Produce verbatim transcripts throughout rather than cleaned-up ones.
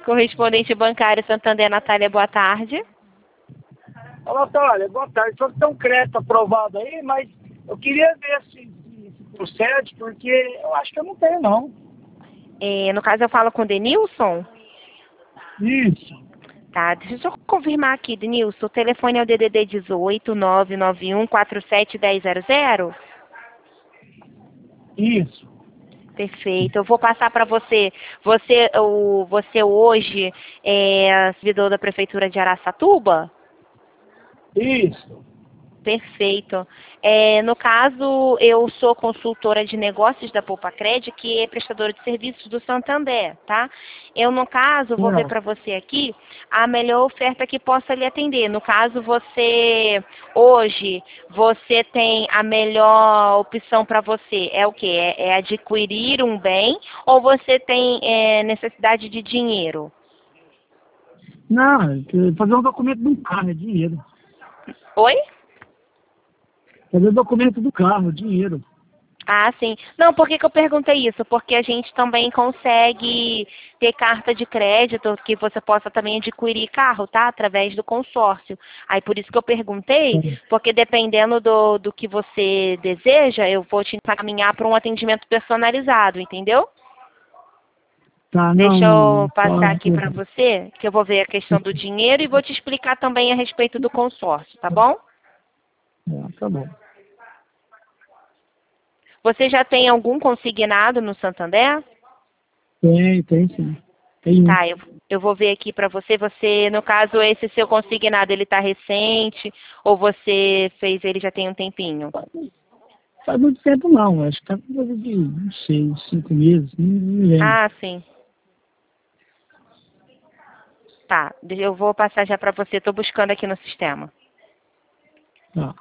Correspondente bancário Santander, Natália, boa tarde. Olá, Natália, boa tarde. Só que tem um crédito aprovado aí, mas eu queria ver se, se, se procede, porque eu acho que eu não tenho, não. É, no caso, eu falo com o Denilson? Isso. Tá, deixa eu só confirmar aqui, Denilson. O telefone é o D D D dezoito, nove nove um, quatro sete um zero zero zero? Isso. Perfeito. Eu vou passar para você. Você, o, você hoje é servidor da Prefeitura de Araçatuba? Isso. Perfeito. É, no caso, eu sou consultora de negócios da Poupacred, que é prestadora de serviços do Santander, tá? Eu, no caso, vou ver Não. para você aqui a melhor oferta que possa lhe atender. No caso, você, hoje, você tem a melhor opção para você. É o quê? É, é adquirir um bem ou você tem é, necessidade de dinheiro? Não, é que fazer um documento de um carro é dinheiro. Oi? Fazer o documento do carro, dinheiro. Ah, sim. Não, por que, que eu perguntei isso? Porque a gente também consegue ter carta de crédito que você possa também adquirir carro, tá? Através do consórcio. Aí por isso que eu perguntei, porque dependendo do, do que você deseja, eu vou te encaminhar para um atendimento personalizado, entendeu? Tá, não, Deixa não. eu passar Pode. aqui para você, que eu vou ver a questão do dinheiro e vou te explicar também a respeito do consórcio, tá bom? É, tá bom. Você já tem algum consignado no Santander? Tem, tem sim. Tem um. Tá, eu, eu vou ver aqui para você. Você, no caso, esse seu consignado, ele tá recente ou você fez ele já tem um tempinho? Faz muito tempo não, acho que tá com coisa de, não sei, cinco meses, não, não me lembro. Ah, sim. Tá, eu vou passar já para você. Tô buscando aqui no sistema. Tá.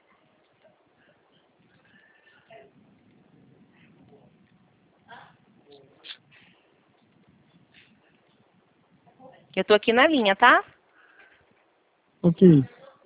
Eu tô aqui na linha, tá? Ok.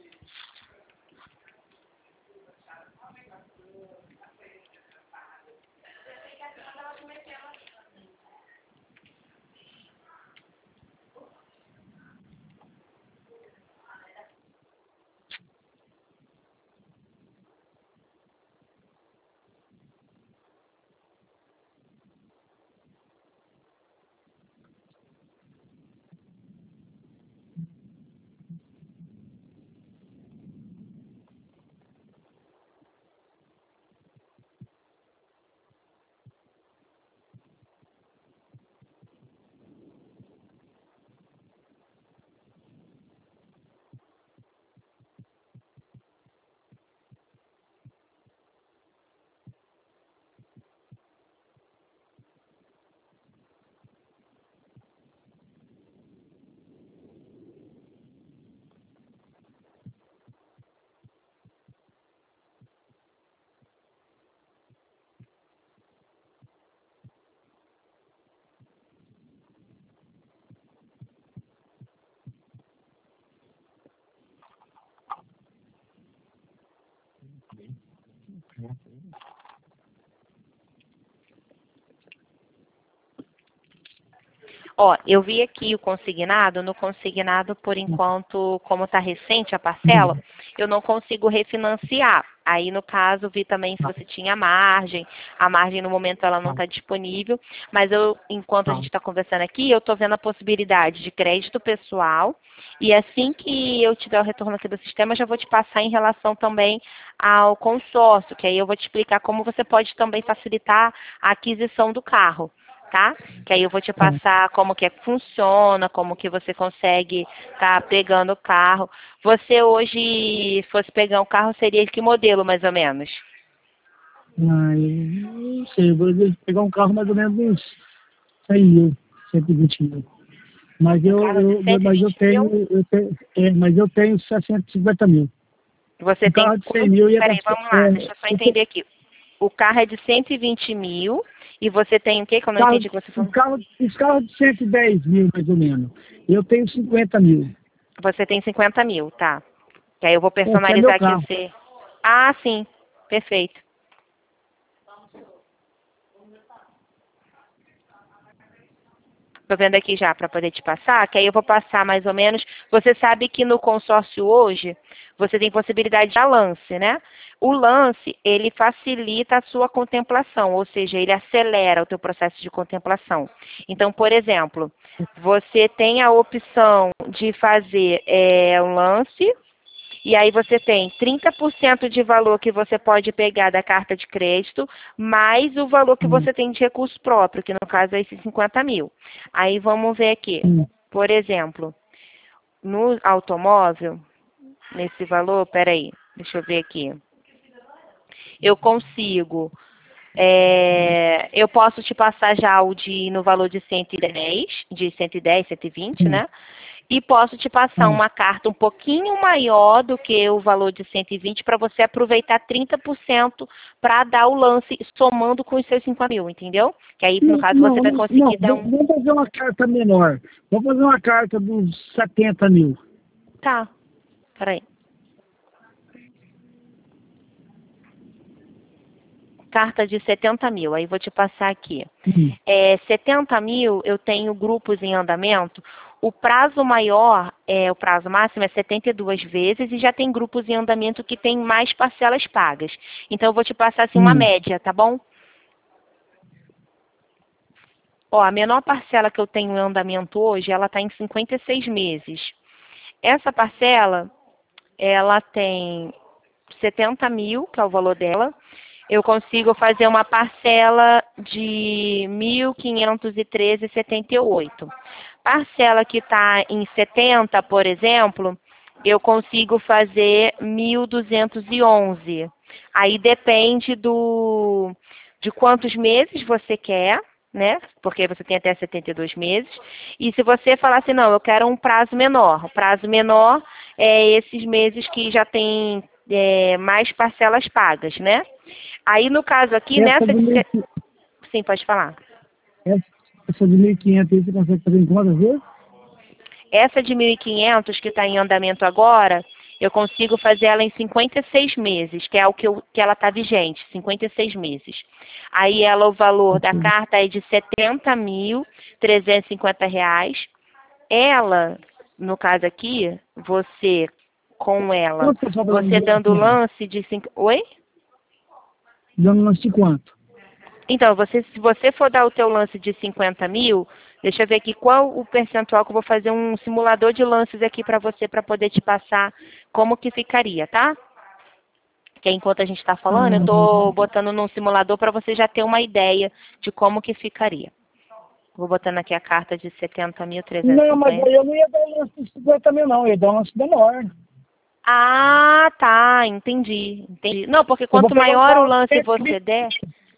Ó, eu vi aqui o consignado. No consignado, por enquanto, como está recente a parcela, eu não consigo refinanciar. Aí, no caso, vi também se você tinha margem. A margem, no momento, ela não está disponível. Mas eu, enquanto a gente está conversando aqui, eu estou vendo a possibilidade de crédito pessoal. E assim que eu tiver o retorno aqui do sistema, eu já vou te passar em relação também ao consórcio, que aí eu vou te explicar como você pode também facilitar a aquisição do carro. Tá? Que aí eu vou te passar como que é que funciona, como que você consegue estar tá pegando o carro. Você hoje, se fosse pegar um carro, seria que modelo, mais ou menos? Ah, eu não sei, eu vou pegar um carro mais ou menos uns cem mil, cento e vinte mil. Mas Um eu, carro de eu, cento e mas eu vinte mil? tenho, eu tenho, é, mas eu tenho seiscentos e cinquenta mil. Você Um tem carro de cem quanto? mil ia dar, Peraí, vamos lá, é, deixa eu só eu tenho- entender aqui. O carro é de cento e vinte mil e você tem o quê? Que eu não carro, entendi o que você um falou. carro, uns carros de cento e dez mil, mais ou menos. Eu tenho cinquenta mil. Você tem cinquenta mil, tá. Que aí eu vou Esse é meu personalizar aqui carro. você. Ah, sim. Perfeito. Tô vendo aqui já para poder te passar, que aí eu vou passar mais ou menos. Você sabe que no consórcio hoje, você tem possibilidade de lance, né? O lance, ele facilita a sua contemplação, ou seja, ele acelera o teu processo de contemplação. Então, por exemplo, você tem a opção de fazer é, um lance, e aí você tem trinta por cento de valor que você pode pegar da carta de crédito, mais o valor que você tem de recurso próprio, que no caso é esses cinquenta mil. Aí vamos ver aqui. Por exemplo, no automóvel, nesse valor, peraí, deixa eu ver aqui. Eu consigo, é, eu posso te passar já o de no valor de cento e dez, de cento e dez, cento e vinte, né? E posso te passar Hum. uma carta um pouquinho maior do que o valor de cento e vinte para você aproveitar trinta por cento para dar o lance somando com os seus cinquenta mil, entendeu? Que aí, no caso, Não, você vai não, conseguir dar não, um... vamos fazer uma carta menor. Vamos fazer uma carta dos setenta mil. Tá, peraí. Carta de setenta mil, aí vou te passar aqui. Hum. É, setenta mil, eu tenho grupos em andamento. O prazo maior, é, o prazo máximo é setenta e duas vezes e já tem grupos em andamento que tem mais parcelas pagas. Então, eu vou te passar assim uma Hum. média, tá bom? Ó, a menor parcela que eu tenho em andamento hoje, ela está em cinquenta e seis meses. Essa parcela, ela tem setenta mil, que é o valor dela. Eu consigo fazer uma parcela de mil quinhentos e treze vírgula setenta e oito. Parcela que está em setenta, por exemplo, eu consigo fazer mil duzentos e onze. Aí depende do, de quantos meses você quer, né? Porque você tem até setenta e dois meses. E se você falar assim, não, eu quero um prazo menor. O prazo menor é esses meses que já tem é, mais parcelas pagas, né? Aí, no caso aqui, Essa nessa de de... mil, se- Sim, pode falar. essa, essa de mil e quinhentos aí você consegue fazer em quantas vezes? Essa de mil e quinhentos que está em andamento agora, eu consigo fazer ela em cinquenta e seis meses, que é o que, eu, que ela está vigente, cinquenta e seis meses. Aí ela, o valor da carta é de setenta mil trezentos e cinquenta reais. Ela, no caso aqui, você, com ela, Quanto pessoal tá você dando dando de lance de... Cinco... Oi? Dando lance de quanto? Então, você, se você for dar o teu lance de cinquenta mil, deixa eu ver aqui qual o percentual que eu vou fazer um simulador de lances aqui para você, para poder te passar como que ficaria, tá? Que enquanto a gente está falando, eu estou botando num simulador para você já ter uma ideia de como que ficaria. Vou botando aqui a carta de setenta mil trezentos e Não, mas cinquenta. aí eu não ia dar um lance de cinquenta mil, não. Eu ia dar um lance menor. Ah, tá, entendi, entendi. Não, porque Eu vou quanto pegar um maior o carro de lance cento e você vinte. der,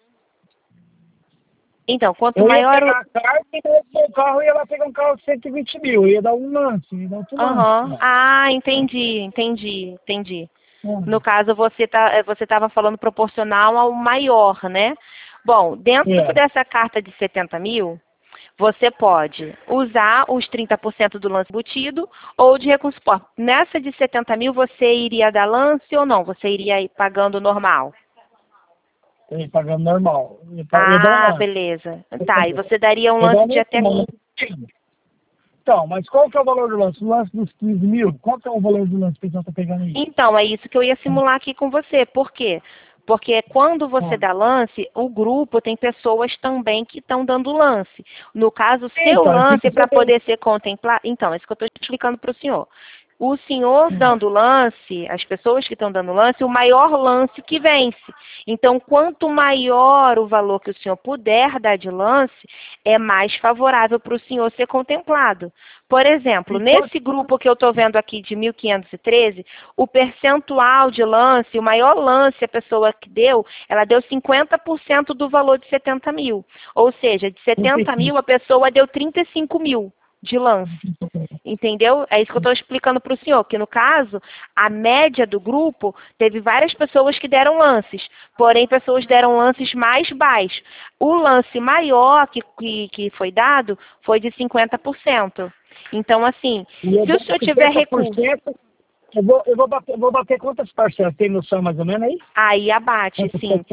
então, quanto Eu ia maior o... pegar a carta e o carro ia lá pegar um carro de cento e vinte mil. Eu ia dar um lance, ia dar outro lance. Aham. Ah, entendi, entendi, entendi. Uhum. No caso, você tá, você estava falando proporcional ao maior, né? Bom, dentro É. dessa carta de setenta mil, você pode usar os trinta por cento do lance embutido ou de recurso próprio. Nessa de setenta mil, você iria dar lance ou não? Você iria ir pagando normal? Eu ia pagando normal. Eu ia, pa- eu ia dar um Ah, lance. beleza. Tá, e você daria um Eu ia dar lance um de lance, até... não. Então, mas qual que é o valor do lance? O lance dos quinze mil? Qual que é o valor do lance que o pessoal tá pegando aí? Então, é isso que eu ia simular aqui com você. Por quê? Porque quando você Ah. dá lance, o grupo tem pessoas também que estão dando lance. No caso, seu Então, lance fica para sabendo. poder ser contemplado. Então, é isso que eu estou explicando para o senhor. O senhor dando lance, as pessoas que estão dando lance, o maior lance que vence. Então, quanto maior o valor que o senhor puder dar de lance, é mais favorável para o senhor ser contemplado. Por exemplo, nesse grupo que eu estou vendo aqui de mil quinhentos e treze, o percentual de lance, o maior lance a pessoa que deu, ela deu cinquenta por cento do valor de setenta mil. Ou seja, de setenta mil, a pessoa deu trinta e cinco mil de lance. Entendeu? É isso que eu estou explicando para o senhor, que no caso, a média do grupo teve várias pessoas que deram lances, porém pessoas deram lances mais baixos. O lance maior que, que, que foi dado foi de cinquenta por cento. Então, assim, E eu se o dou senhor tiver cinquenta por recurso, cento, eu vou, eu vou bater, eu vou bater quantas parcelas? Tem noção mais ou menos aí? aí abate, Quantas sim. parcelas?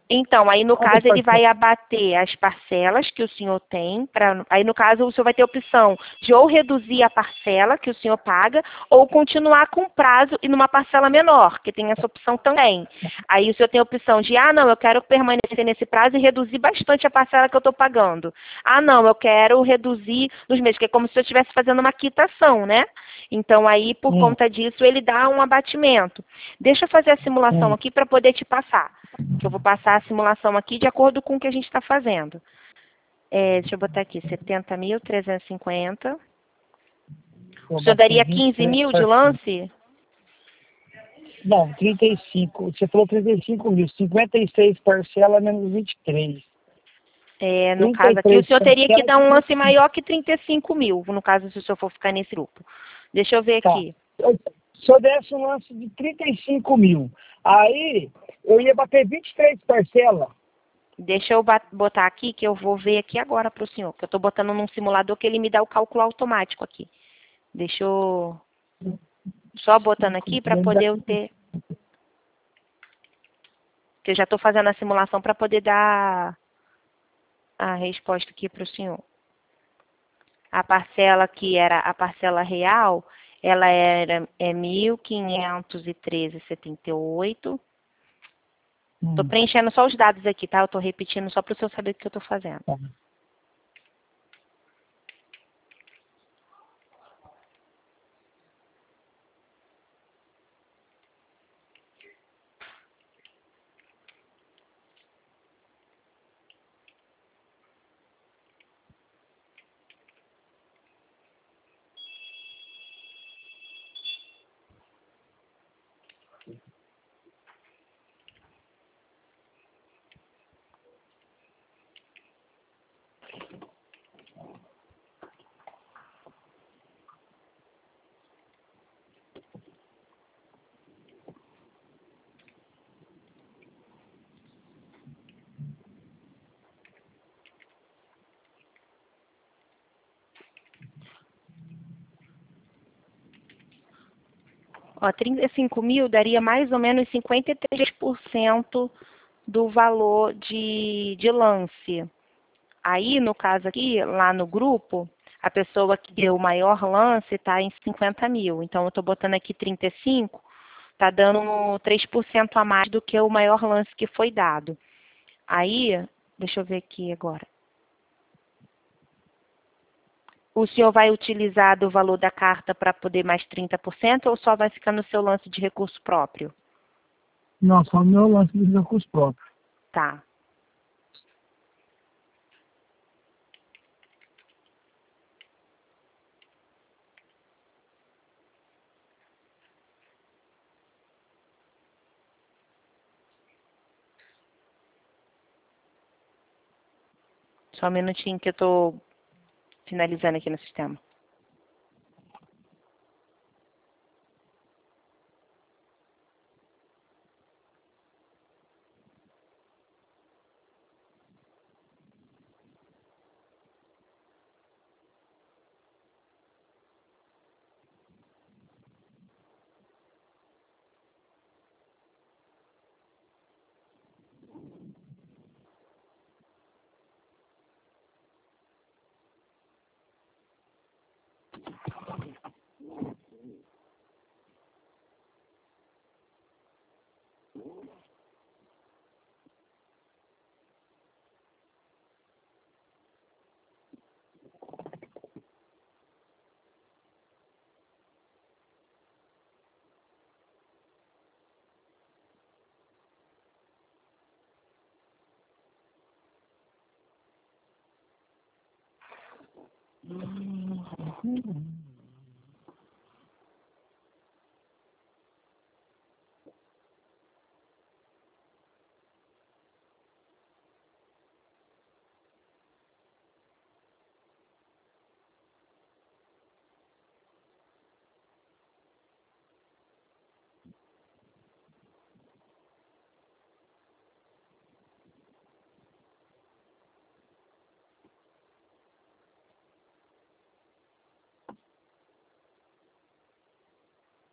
Então, aí no Quantas caso ele vai parcelas? abater as parcelas que o senhor tem, pra, aí no caso o senhor vai ter a opção de ou reduzir a parcela que o senhor paga, ou continuar com prazo e numa parcela menor, que tem essa opção também. Aí o senhor tem a opção de, ah não, eu quero permanecer nesse prazo e reduzir bastante a parcela que eu estou pagando. Ah não, eu quero reduzir nos meses, que é como se eu estivesse fazendo uma quitação, né? Então aí por Hum, conta disso ele dá um abatimento. Deixa eu fazer a simulação hum. aqui para poder te passar. Que eu vou passar a simulação aqui de acordo com o que a gente está fazendo. É, deixa eu botar aqui, setenta mil trezentos e cinquenta. O Vou senhor bater daria vinte e quinze três mil de parcelas. lance? Não, trinta e cinco. Você falou trinta e cinco mil. cinquenta e seis parcelas menos vinte e três. É, no trinta caso e aqui, o três senhor teria que parcelas. dar um lance maior que trinta e cinco mil, no caso, se o senhor for ficar nesse grupo. Deixa eu ver Tá. aqui. Eu- Se eu desse um lance de trinta e cinco mil, aí eu ia bater vinte e três parcelas. Deixa eu ba- botar aqui, que eu vou ver aqui agora para o senhor. Que eu estou botando num simulador que ele me dá o cálculo automático aqui. Deixa eu... Só botando aqui para poder eu ter... Que eu já estou fazendo a simulação para poder dar a resposta aqui para o senhor. A parcela que era a parcela real, ela era é mil quinhentos e treze vírgula setenta e oito. Estou Hum, preenchendo só os dados aqui, tá? Eu estou repetindo só para o senhor saber o que eu estou fazendo. tá. Ó, trinta e cinco mil daria mais ou menos cinquenta e três por cento do valor de, de lance. Aí, no caso aqui, lá no grupo, a pessoa que deu o maior lance está em cinquenta mil. Então, eu estou botando aqui trinta e cinco, está dando três por cento a mais do que o maior lance que foi dado. Aí, deixa eu ver aqui agora. O senhor vai utilizar do valor da carta para poder mais trinta por cento ou só vai ficar no seu lance de recurso próprio? Não, só o meu lance de recursos próprios. Tá. Só um minutinho que eu estou finalizando aqui no sistema.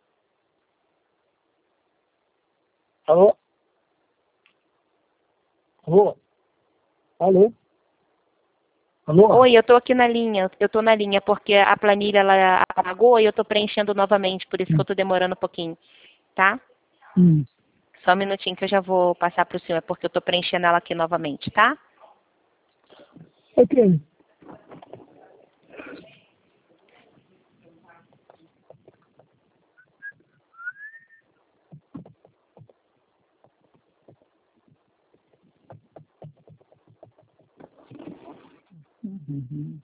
Alô? Alô? Alô? Alô? Oi, eu estou aqui na linha, eu estou na linha porque a planilha ela apagou e eu estou preenchendo novamente, por isso que eu estou demorando um pouquinho, tá? Hum. Só um minutinho que eu já vou passar para o senhor, porque eu estou preenchendo ela aqui novamente, tá? Ok. Uhum.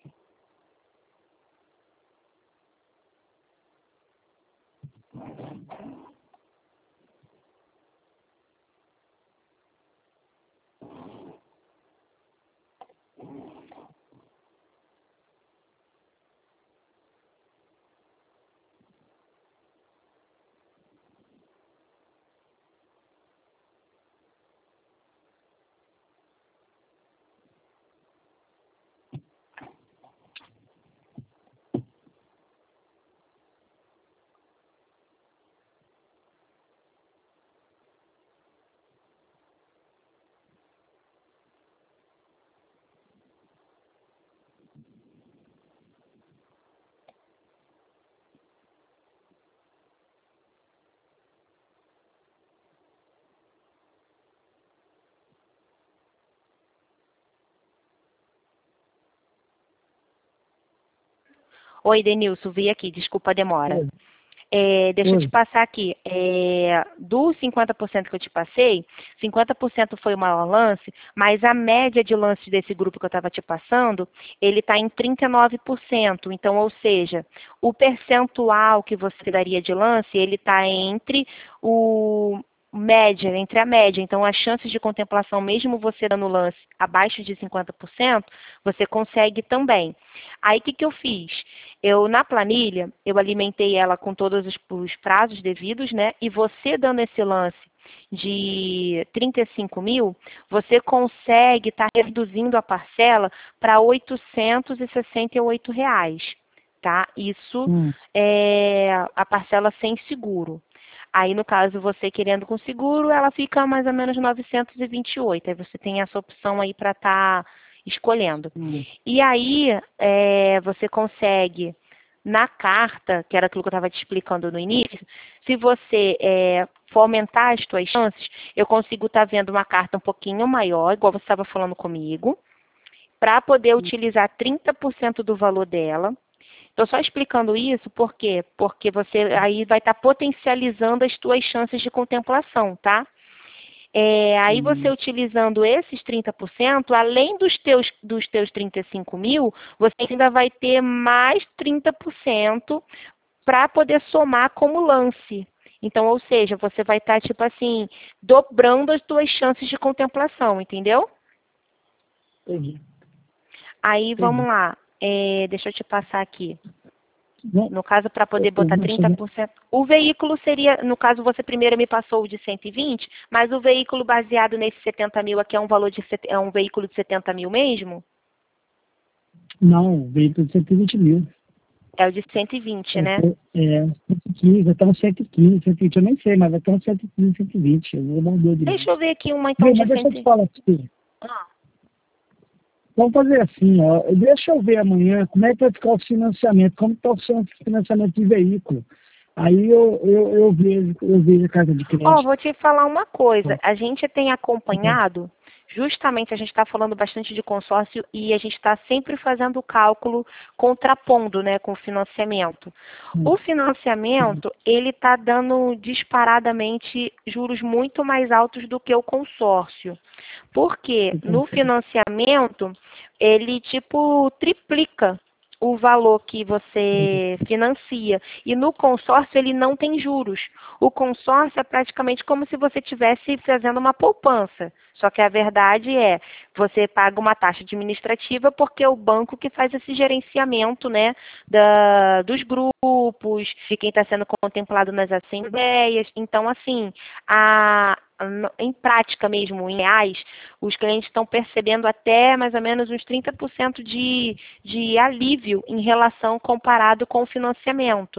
Oi, Denilson, vi aqui, desculpa a demora. Oi. É, deixa eu Oi. te passar aqui. É, dos cinquenta por cento que eu te passei, cinquenta por cento foi o maior lance, mas a média de lances desse grupo que eu estava te passando, ele está em trinta e nove por cento. Então, ou seja, o percentual que você daria de lance, ele está entre o média, entre a média. Então, as chances de contemplação, mesmo você dando lance abaixo de cinquenta por cento, você consegue também. Aí, o que, que eu fiz? Eu, na planilha, eu alimentei ela com todos os, os prazos devidos, né? E você dando esse lance de trinta e cinco mil, você consegue estar tá reduzindo a parcela para oitocentos e sessenta e oito reais, tá? Isso Hum. é a parcela sem seguro. Aí, no caso, você querendo com seguro, ela fica mais ou menos novecentos e vinte e oito. Aí você tem essa opção aí para estar tá escolhendo. Hum. E aí, é, você consegue, na carta, que era aquilo que eu estava te explicando no início, se você é, for aumentar as suas chances, eu consigo estar tá vendo uma carta um pouquinho maior, igual você estava falando comigo, para poder utilizar trinta por cento do valor dela. Estou só explicando isso, por quê? Porque você aí vai estar tá potencializando as suas chances de contemplação, tá? É, aí você utilizando esses trinta por cento, além dos teus, dos teus trinta e cinco mil, você ainda vai ter mais trinta por cento para poder somar como lance. Então, ou seja, você vai estar, tá, tipo assim, dobrando as tuas chances de contemplação, entendeu? Entendi. Aí, Entendi. vamos lá. É, deixa eu te passar aqui. Não. No caso, para poder botar Não, trinta por cento. O veículo seria, no caso, você primeiro me passou o de cento e vinte, mas o veículo baseado nesse setenta mil aqui é um valor de é um veículo de setenta mil mesmo? Não, veio por cento e vinte mil. É o de cento e vinte, É, né? é, cento e quinze, vai estar uns cento e quinze, cento e vinte, eu nem sei, mas vai estar uns cento e quinze, cento e vinte. Eu vou dar um dedo Deixa eu nisso. ver aqui uma então Bem, de mas deixa eu te cem. falar aqui. Ah. Vamos fazer assim, ó. Deixa eu ver amanhã como é que vai ficar o financiamento, como está o seu financiamento de veículo. Aí eu, eu, eu, vejo, eu vejo a casa de Ó, crédito. vou te falar uma coisa. A gente tem acompanhado, justamente a gente está falando bastante de consórcio e a gente está sempre fazendo o cálculo contrapondo, né, com o financiamento. O financiamento, ele está dando disparadamente juros muito mais altos do que o consórcio. Porque no financiamento, ele tipo triplica o valor que você financia. E no consórcio ele não tem juros. O consórcio é praticamente como se você estivesse fazendo uma poupança. Só que a verdade é, você paga uma taxa administrativa porque é o banco que faz esse gerenciamento, né, da, dos grupos, de quem está sendo contemplado nas assembleias. Então, assim, a, em prática mesmo, em reais, os clientes estão percebendo até mais ou menos uns trinta por cento de, de alívio em relação comparado com o financiamento.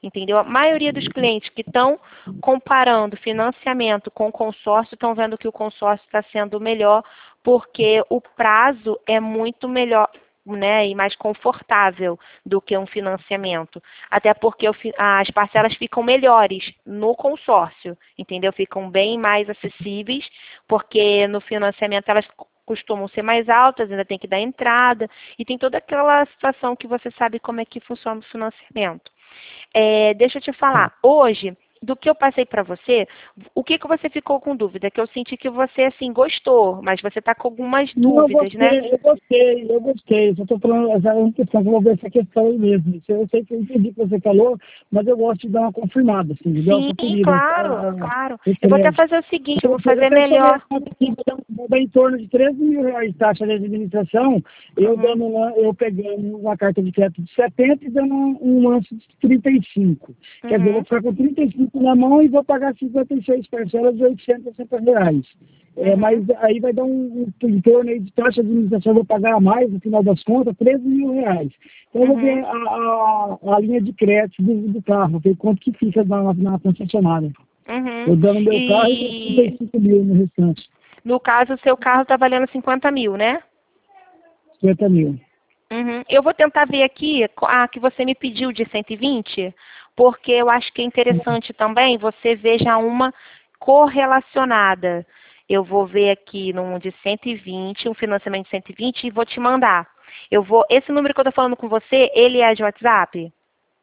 entendeu? A maioria dos clientes que estão comparando financiamento com consórcio estão vendo que o consórcio está sendo melhor porque o prazo é muito melhor, né, e mais confortável do que um financiamento. Até porque o, as parcelas ficam melhores no consórcio, entendeu? Ficam bem mais acessíveis, porque no financiamento elas costumam ser mais altas, ainda tem que dar entrada, e tem toda aquela situação que você sabe como é que funciona o financiamento. É, deixa eu te falar, hoje, do que eu passei para você, o que, que você ficou com dúvida? Que eu senti que você, assim, gostou, mas você está com algumas dúvidas, não, eu gostei, né? Eu gostei, eu gostei. Só estou falando, essa é uma questão, eu vou ver essa questão aí mesmo. Eu sei que eu entendi o que você falou, mas eu gosto de dar uma confirmada, assim, entendeu? Sim, Conferida. claro, Ah, claro. Eu vou até excelente. fazer o seguinte, eu vou Eu fazer pensei melhor. que vou dar em torno de treze mil reais de taxa de administração, eu, Uhum. dando uma, eu pegando uma carta de crédito de setenta e dando um, um lance de trinta e cinco. Uhum. Quer dizer, eu vou ficar com trinta e cinco na mão e vou pagar cinquenta e seis parcelas de oitocentos e sessenta reais. É, Uhum. mas aí vai dar um, um em torno aí de taxa de administração, eu vou pagar a mais, no final das contas, treze mil reais. Então eu vou Uhum. ver a, a, a linha de crédito do, do carro, ver quanto que fica na, na concessionária. Uhum. Eu dando meu carro e trinta e E cinco mil no restante. no caso, o seu carro está valendo cinquenta mil, né? cinquenta mil. Uhum. Eu vou tentar ver aqui a que você me pediu de cento e vinte, porque eu acho que é interessante também você veja uma correlacionada. Eu vou ver aqui num de cento e vinte, um financiamento de cento e vinte e vou te mandar. Eu vou, esse número que eu estou falando com você, ele é de WhatsApp?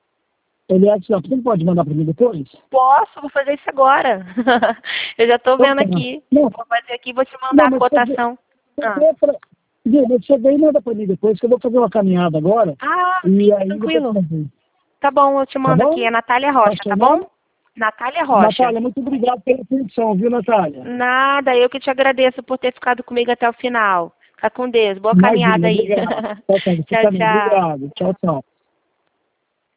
Ele é assim, ó, você não pode mandar para mim depois? Posso, vou fazer isso agora. Eu já estou vendo Então, tá. aqui. Não, Vou fazer aqui e vou te mandar não, a mas cotação. você, Ah, você, pra, Viu, mas você vem e manda para mim depois, que eu vou fazer uma caminhada agora. ah E sim, aí depois tranquilo. eu mando. Tá bom, eu te Tá mando aqui. bom? É Natália Tá Rocha, tá seu bom? nome? Natália Rocha. Natália, muito obrigado pela atenção, viu, Natália? Nada, eu que te agradeço por ter ficado comigo até o final. Fica com Deus. Boa caminhada Imagina, aí. obrigado. Tchau, tchau. Você Tchau, também, tchau. obrigado. Tchau, tchau.